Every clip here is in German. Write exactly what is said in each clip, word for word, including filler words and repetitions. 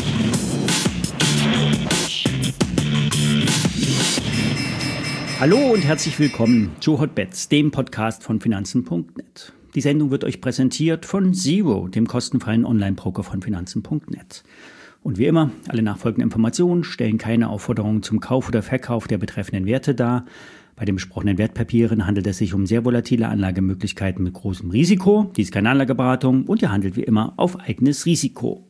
Hallo und herzlich willkommen zu Hotbets, dem Podcast von Finanzen Punkt net. Die Sendung wird euch präsentiert von Zero, dem kostenfreien Online-Broker von Finanzen Punkt net. Und wie immer, alle nachfolgenden Informationen stellen keine Aufforderungen zum Kauf oder Verkauf der betreffenden Werte dar. Bei den besprochenen Wertpapieren handelt es sich um sehr volatile Anlagemöglichkeiten mit großem Risiko. Dies ist keine Anlageberatung und ihr handelt wie immer auf eigenes Risiko.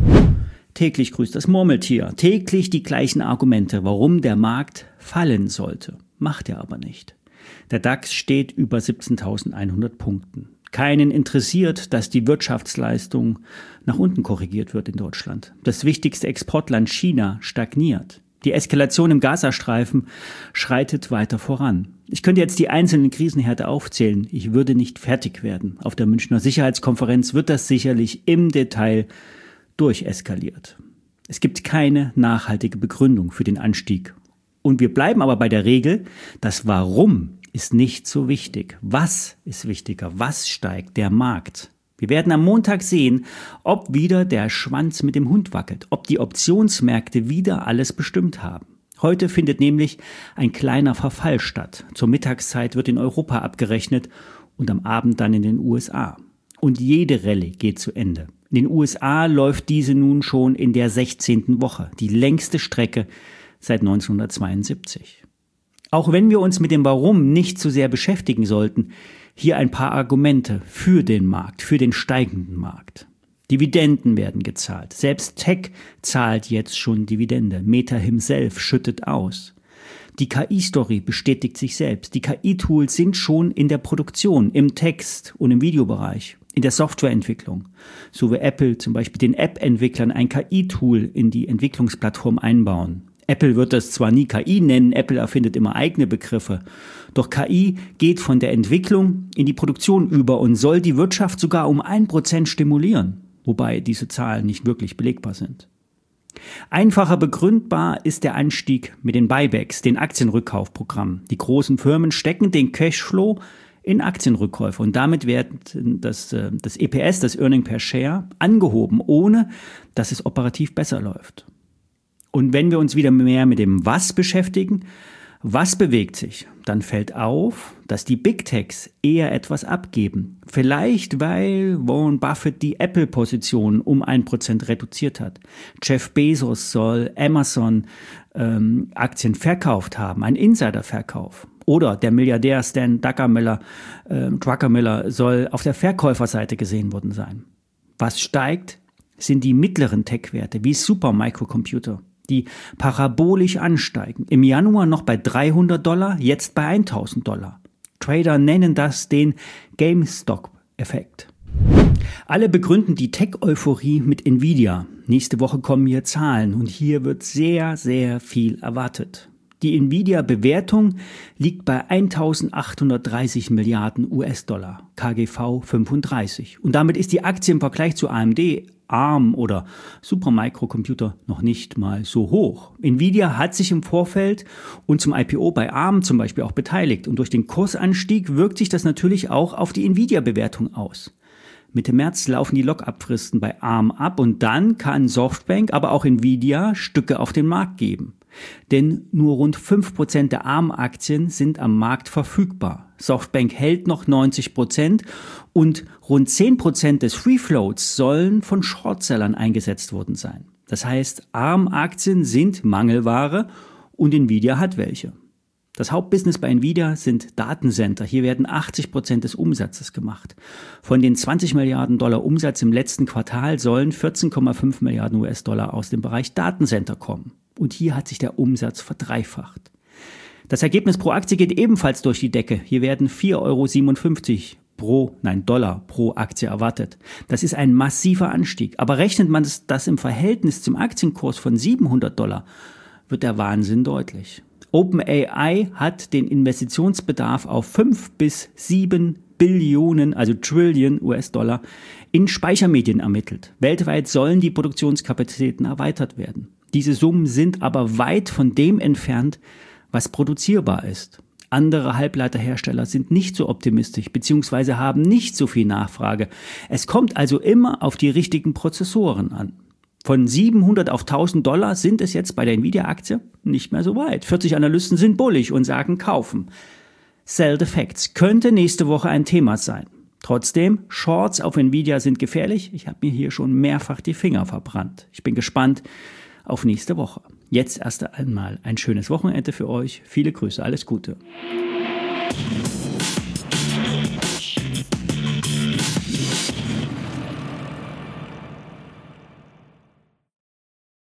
Täglich grüßt das Murmeltier. Täglich die gleichen Argumente, warum der Markt fallen sollte. Macht er aber nicht. Der DAX steht über siebzehntausendeinhundert Punkten. Keinen interessiert, dass die Wirtschaftsleistung nach unten korrigiert wird in Deutschland. Das wichtigste Exportland China stagniert. Die Eskalation im Gazastreifen schreitet weiter voran. Ich könnte jetzt die einzelnen Krisenherde aufzählen. Ich würde nicht fertig werden. Auf der Münchner Sicherheitskonferenz wird das sicherlich im Detail durcheskaliert. Es gibt keine nachhaltige Begründung für den Anstieg. Und wir bleiben aber bei der Regel, das Warum ist nicht so wichtig. Was ist wichtiger? Was steigt? Der Markt. Wir werden am Montag sehen, ob wieder der Schwanz mit dem Hund wackelt, ob die Optionsmärkte wieder alles bestimmt haben. Heute findet nämlich ein kleiner Verfall statt. Zur Mittagszeit wird in Europa abgerechnet und am Abend dann in den U S A. Und jede Rallye geht zu Ende. In den U S A läuft diese nun schon in der sechzehnten Woche, die längste Strecke seit neunzehnhundertzweiundsiebzig. Auch wenn wir uns mit dem Warum nicht so sehr beschäftigen sollten, hier ein paar Argumente für den Markt, für den steigenden Markt. Dividenden werden gezahlt. Selbst Tech zahlt jetzt schon Dividende. Meta himself schüttet aus. Die K I-Story bestätigt sich selbst. Die K I-Tools sind schon in der Produktion, im Text- und im Videobereich, in der Softwareentwicklung. So wie Apple zum Beispiel den App-Entwicklern ein K I-Tool in die Entwicklungsplattform einbauen. Apple wird das zwar nie K I nennen, Apple erfindet immer eigene Begriffe, doch K I geht von der Entwicklung in die Produktion über und soll die Wirtschaft sogar um ein Prozent stimulieren, wobei diese Zahlen nicht wirklich belegbar sind. Einfacher begründbar ist der Anstieg mit den Buybacks, den Aktienrückkaufprogrammen. Die großen Firmen stecken den Cashflow in Aktienrückkäufe und damit wird das, das E P S, das Earning per Share, angehoben, ohne dass es operativ besser läuft. Und wenn wir uns wieder mehr mit dem Was beschäftigen, was bewegt sich, dann fällt auf, dass die Big Techs eher etwas abgeben. Vielleicht, weil Warren Buffett die Apple-Position um ein Prozent reduziert hat. Jeff Bezos soll Amazon ähm, Aktien verkauft haben, ein Insiderverkauf. Oder der Milliardär Stan Druckenmiller, äh, Druckenmiller soll auf der Verkäuferseite gesehen worden sein. Was steigt, sind die mittleren Tech-Werte wie Supermicrocomputer, die parabolisch ansteigen. Im Januar noch bei dreihundert Dollar, jetzt bei tausend Dollar. Trader nennen das den GameStop-Effekt. Alle begründen die Tech-Euphorie mit Nvidia. Nächste Woche kommen hier Zahlen und hier wird sehr, sehr viel erwartet. Die Nvidia-Bewertung liegt bei eintausendachthundertdreißig Milliarden U S-Dollar, K G V fünfunddreißig. Und damit ist die Aktie im Vergleich zu A M D, ARM oder Supermicrocomputer noch nicht mal so hoch. Nvidia hat sich im Vorfeld und zum I P O bei ARM zum Beispiel auch beteiligt. Und durch den Kursanstieg wirkt sich das natürlich auch auf die Nvidia-Bewertung aus. Mitte März laufen die Lock-up-Fristen bei ARM ab und dann kann Softbank, aber auch Nvidia Stücke auf den Markt geben. Denn nur rund fünf Prozent der ARM-Aktien sind am Markt verfügbar. Softbank hält noch neunzig Prozent und rund zehn Prozent des Free Floats sollen von Shortsellern eingesetzt worden sein. Das heißt, ARM-Aktien sind Mangelware und Nvidia hat welche. Das Hauptbusiness bei Nvidia sind Datencenter. Hier werden achtzig Prozent des Umsatzes gemacht. Von den zwanzig Milliarden Dollar Umsatz im letzten Quartal sollen vierzehn Komma fünf Milliarden U S-Dollar aus dem Bereich Datencenter kommen. Und hier hat sich der Umsatz verdreifacht. Das Ergebnis pro Aktie geht ebenfalls durch die Decke. Hier werden vier Euro siebenundfünfzig pro, nein Dollar pro Aktie erwartet. Das ist ein massiver Anstieg. Aber rechnet man das im Verhältnis zum Aktienkurs von siebenhundert Dollar, wird der Wahnsinn deutlich. OpenAI hat den Investitionsbedarf auf fünf bis sieben Billionen, also Trillion U S-Dollar, in Speichermedien ermittelt. Weltweit sollen die Produktionskapazitäten erweitert werden. Diese Summen sind aber weit von dem entfernt, was produzierbar ist. Andere Halbleiterhersteller sind nicht so optimistisch bzw. haben nicht so viel Nachfrage. Es kommt also immer auf die richtigen Prozessoren an. Von siebenhundert auf tausend Dollar sind es jetzt bei der Nvidia-Aktie nicht mehr so weit. vierzig Analysten sind bullig und sagen kaufen. Sell the facts könnte nächste Woche ein Thema sein. Trotzdem, Shorts auf Nvidia sind gefährlich. Ich habe mir hier schon mehrfach die Finger verbrannt. Ich bin gespannt auf nächste Woche. Jetzt erst einmal ein schönes Wochenende für euch. Viele Grüße, alles Gute.